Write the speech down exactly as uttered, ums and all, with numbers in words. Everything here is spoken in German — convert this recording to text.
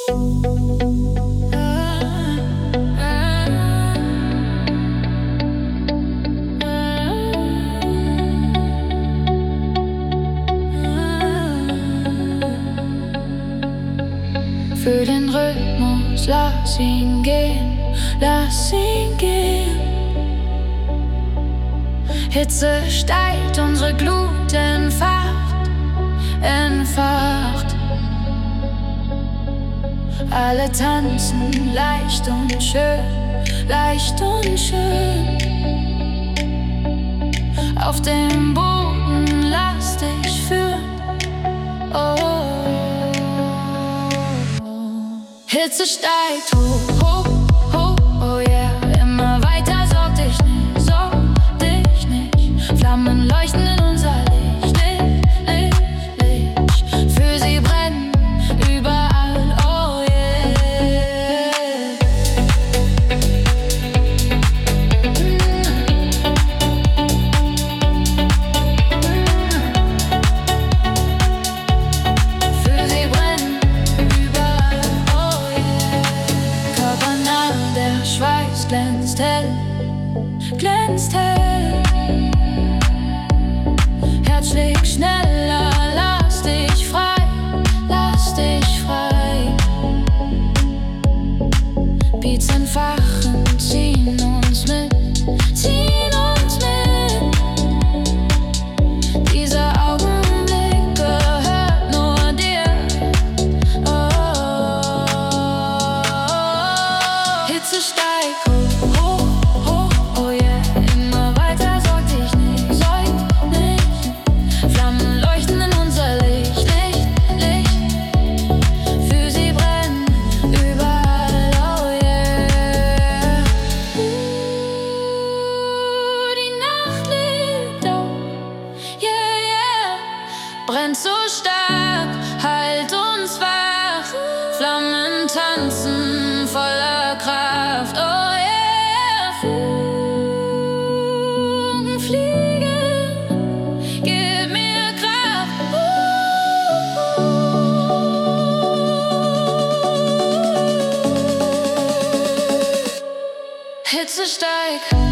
Für den Rhythmus, lass ihn gehen, lass ihn gehen. Hitze steigt, unsere Glut entfacht, entfacht. Alle tanzen leicht und schön, leicht und schön. Auf dem Boden lass dich führen. Oh. Hitze steigt hoch, hoch, hoch, oh yeah. Immer weiter, sorg dich nicht, sorg dich nicht. Flammen leuchten in unser Licht, Licht, Licht, Licht. Für sie brennen überall, oh yeah. Für sie brennen überall, oh yeah. Körpernah, der Schweiß glänzt hell, glänzt hell. Herz schlägt schneller, lass dich frei, lass dich frei. Beats entfachen, ziehen uns mit, ziehen uns mit. Dieser Augenblick gehört nur dir. Oh, Hitze steigt hoch, hoch, hoch, oh yeah. Immer weiter, sorg dich nicht, sorg nicht. Flammen leuchten in unser Licht, Licht, Licht. Für sie brennen überall, oh yeah. Uh, die Nacht liegt auf, yeah, yeah. Brennt so stark, halt uns wach. Flammen tanzen voller Kraft, oh yeah. Funken fliegen, gib mir Kraft. Uh. Hitze steigt.